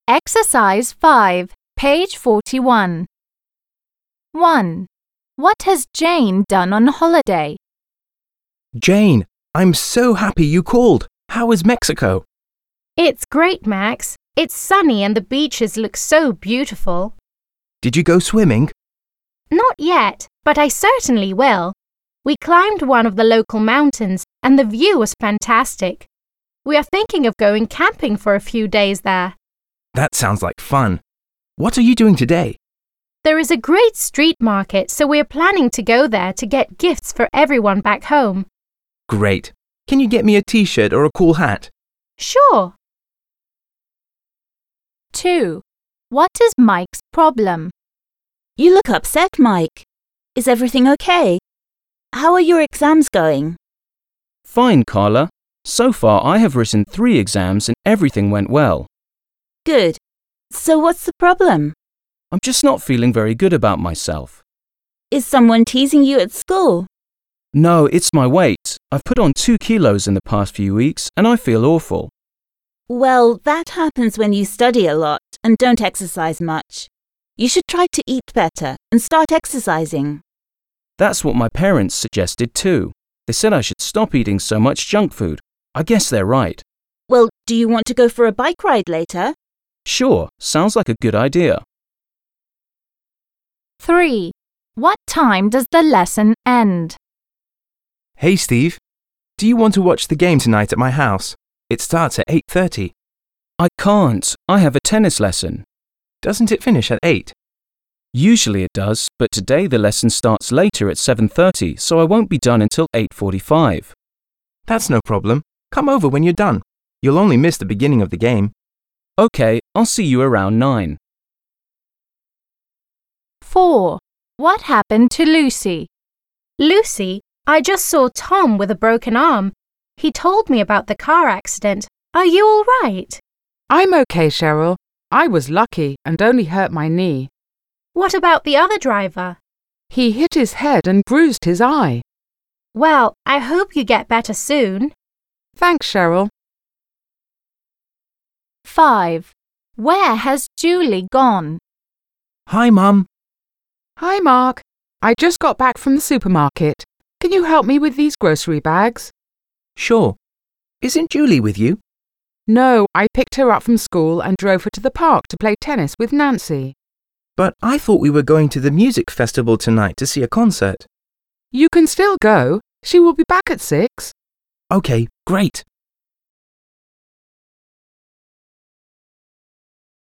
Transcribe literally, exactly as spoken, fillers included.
Exercise five, page forty-one. one. What has Jane done on holiday? Jane, I'm so happy you called. How is Mexico? It's great, Max. It's sunny and the beaches look so beautiful. Did you go swimming? Not yet, but I certainly will. We climbed one of the local mountains and the view was fantastic. We are thinking of going camping for a few days there. That sounds like fun. What are you doing today? There is a great street market, so we are planning to go there to get gifts for everyone back home. Great. Can you get me a t-shirt or a cool hat? Sure. two. What is Mike's problem? You look upset, Mike. Is everything okay? How are your exams going? Fine, Carla. So far I have written three exams and everything went well. Good. So what's the problem? I'm just not feeling very good about myself. Is someone teasing you at school? No, it's my weight. I've put on two kilos in the past few weeks and I feel awful. Well, that happens when you study a lot and don't exercise much. You should try to eat better and start exercising. That's what my parents suggested too. They said I should stop eating so much junk food. I guess they're right. Well, do you want to go for a bike ride later? Sure, sounds like a good idea. three. What time does the lesson end? Hey, Steve. Do you want to watch the game tonight at my house? It starts at eight thirty. I can't. I have a tennis lesson. Doesn't it finish at eight? Usually it does, but today the lesson starts later at seven thirty, so I won't be done until eight forty-five. That's no problem. Come over when you're done. You'll only miss the beginning of the game. Okay, I'll see you around nine. four. What happened to Lucy? Lucy, I just saw Tom with a broken arm. He told me about the car accident. Are you all right? I'm okay, Cheryl. I was lucky and only hurt my knee. What about the other driver? He hit his head and bruised his eye. Well, I hope you get better soon. Thanks, Cheryl. five. Where has Julie gone? Hi, Mum. Hi, Mark. I just got back from the supermarket. Can you help me with these grocery bags? Sure. Isn't Julie with you? No, I picked her up from school and drove her to the park to play tennis with Nancy. But I thought we were going to the music festival tonight to see a concert. You can still go. She will be back at six. Okay, great.